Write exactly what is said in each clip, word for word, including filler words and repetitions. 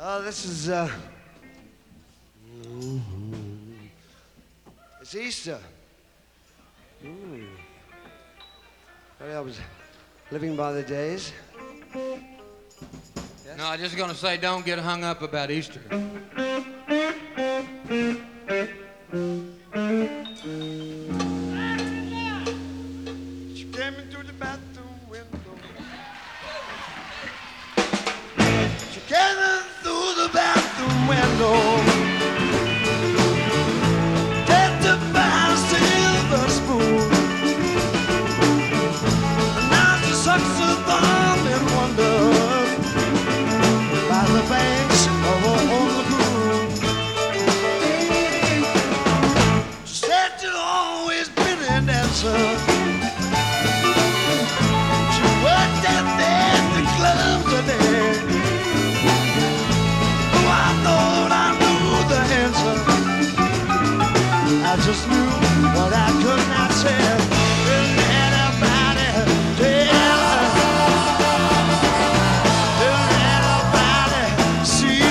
Oh, this is, uh... It's Easter. Mm. Well, I was living by the days. Yes? No, I'm just gonna say don't get hung up about Easter. She came into the bathroom window. She came in through the bathroom window. Dead to buy a silver spoon. And now she sucks her thumb and wonders by the banks of her own lagoon. She said she'd always been an dancer. She worked at the clubs today. Oh, I thought I knew the answer. I just knew what I could not say. Didn't anybody tell her? Didn't anybody see?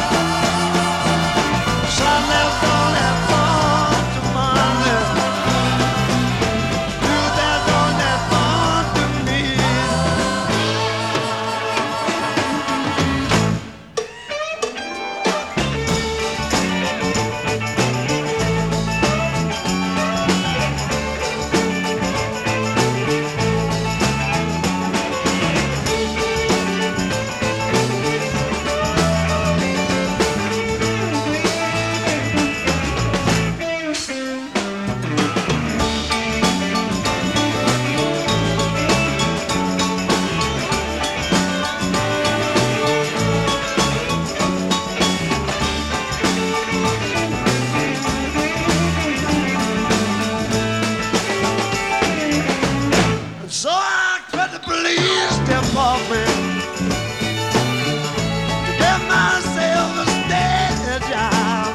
Son left on that farm to Monday. You left on that farm to me. So I quit the police department to get myself a steady job.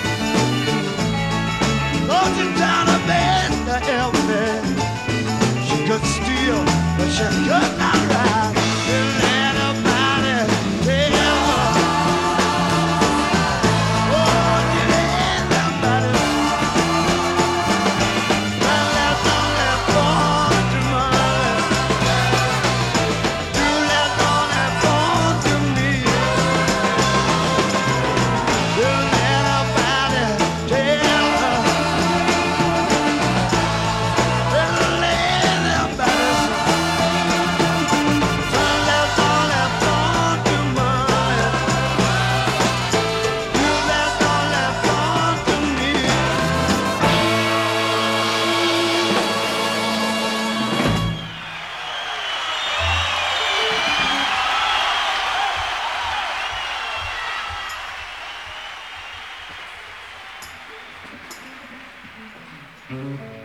Thought you down a bed to help me. She could steal, but she could not ride. Didn't anybody tell her? Oh, did anybody? I left on that phone to Monday. You left on that phone to me. Didn't anybody tell her? Didn't anybody? I left on that phone to Monday. You left on that phone to me. Mm-hmm.